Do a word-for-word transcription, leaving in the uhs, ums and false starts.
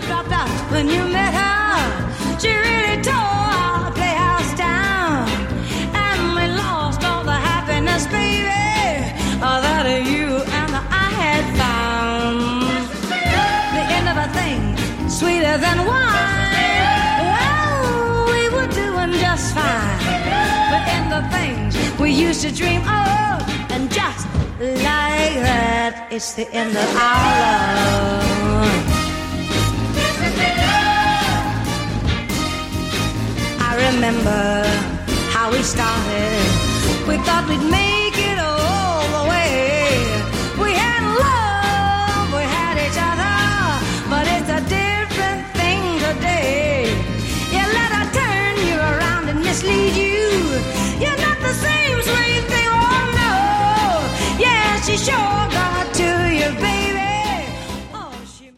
dropped out when you met her. She really tore our playhouse down, and we lost all the happiness, baby, that you and I had found. The end of a thing, sweeter than wine. Well, we were doing just fine. But in the things we used to dream of, and just like that, it's the end of our love. I remember how we started. We thought we'd make